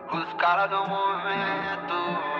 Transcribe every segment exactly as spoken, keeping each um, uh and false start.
Os caras do movimento.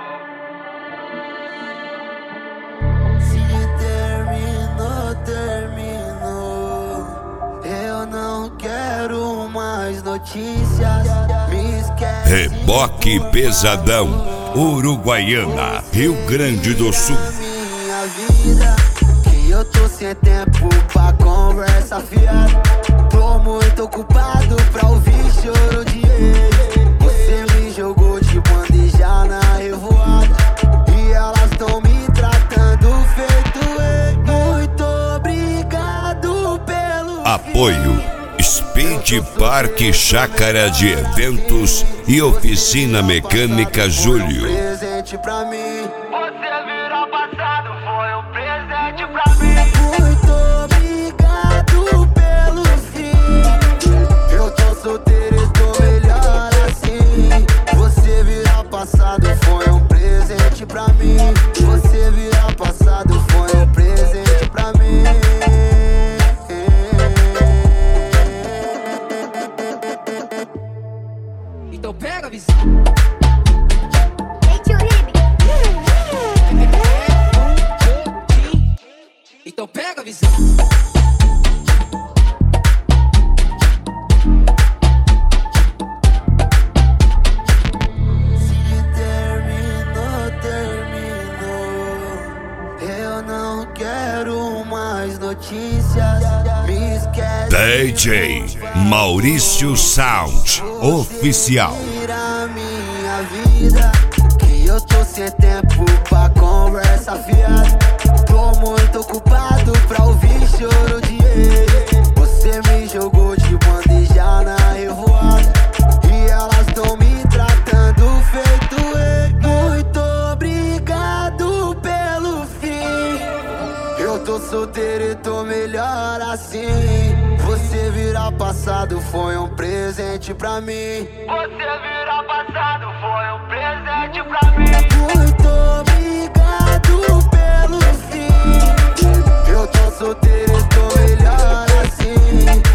Se terminou, terminou. Eu não quero mais notícias. Me esquece. Reboque Pesadão, Uruguaiana, Rio Grande do Sul. Minha vida, que eu tô sem tempo pra conversa fiada. Tô muito ocupado pra ouvir choro de ex. Você me jogou de bandeja na revoada e elas tão me tratando feito ex. Muito obrigado pelo Apoio Speed Park Chácara de Eventos e Oficina Mecânica Júlio. Presente pra mim. Você virou passado, foi um presente pra mim. Muito obrigado pelo fim. Eu tô solteiro e tô melhor assim. Você virar passado foi um presente pra mim. Você virar passado foi um presente pra mim. Então pega a visão. Então pega a visão. Se terminou, terminou. Eu não quero mais notícias. Me esquece. D J Maurício Sound Oficial. Tira minha vida, que eu tô sem tempo pra conversa fiada. Tô muito ocupado pra ouvir choro de ex. Você me jogou de bandeja na revoada e elas tão me tratando feito ex. Muito obrigado pelo fim. Eu tô solteiro e tô melhor assim. Você virar passado foi um presente pra mim. Você virou passado, foi um presente pra mim. Muito obrigado pelo fim. Eu tô solteiro e tô melhor assim.